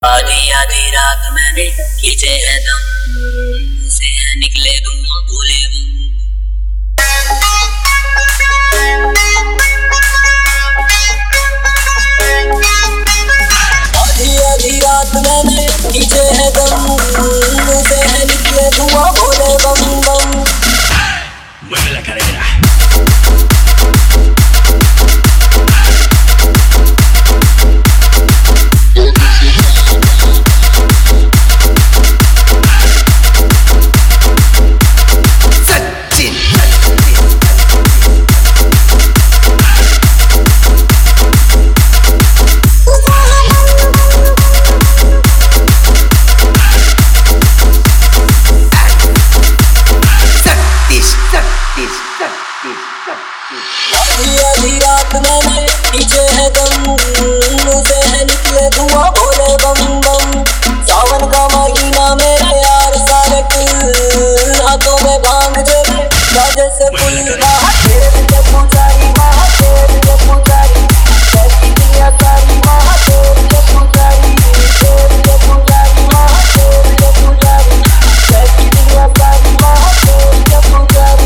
आधी आधी रात मैंने खींचे है दम, से निकले धुआं बोले बम। आधी आधी रात मैंने खींचे है दम, से निकले धुआं बोले बम बम। Mueve la cadera. आधी आधी रात मैंने खींचे है दम, से है निकले धुआं बोले बम बम। सावन का महीना मेरा यार सारक, हाथों में भांग जले जैसे पुल। महादेव के पुजारी, महादेव के पुजारी, कैसी दुनिया सारी महादेव के पुजारी, देव के पुजारी, महादेव के पुजारी, कैसी दुनिया सारी महादेव के पुजारी।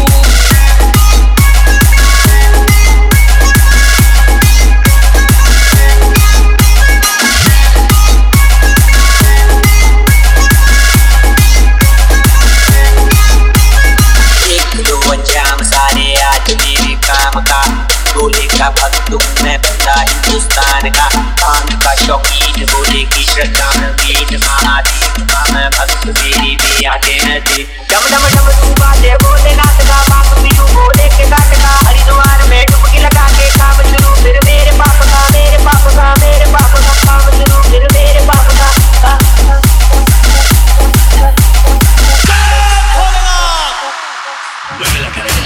बोले का भक्त हूँ मैं बंदा हिंदुस्तान का, भांग का शौकीन, बोले की श्रद्धा नवीन। महादेव का मैं भक्त, मेरी भी आते न थे। डम डम डम तू बाजे भोलेनाथ का, बाप पीरू बोले के घाट का। हरिद्वार में डुबकी लगा के काम शुरू, फिर मेरे पाप का, मेरे पाप का, मेरे पाप का काम शुरू, फिर मेरे पाप का। Mueve la cadera.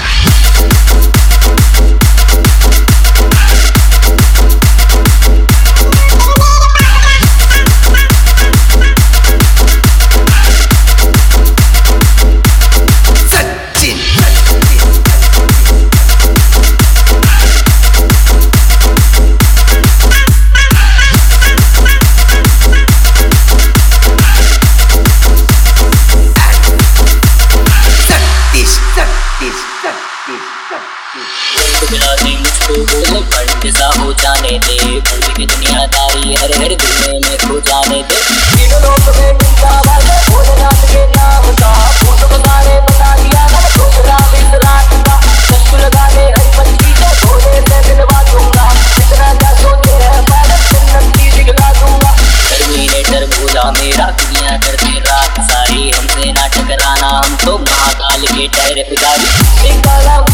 मुझको बोले खंड सा हो जाने दे, भूल की दुनियादारी हर हर दुनिया में खो जाने दे। तीनों लोक में जिंदाबाद है भोलेनाथ के नाम का, भूत बताने बता दिया मैं दूसरा इस रात का। चश्म लगाने हरी पत्ती से भोले से मिलवा दूंगा, इतना क्या सोचे है बालक जन्नत की दिखला दूंगा। टर्मिनेटर भोला मेरा, दुनिया करते रात सारी, हमसे ना टकराना हम तो महाकाल के ठहरे पुजारी।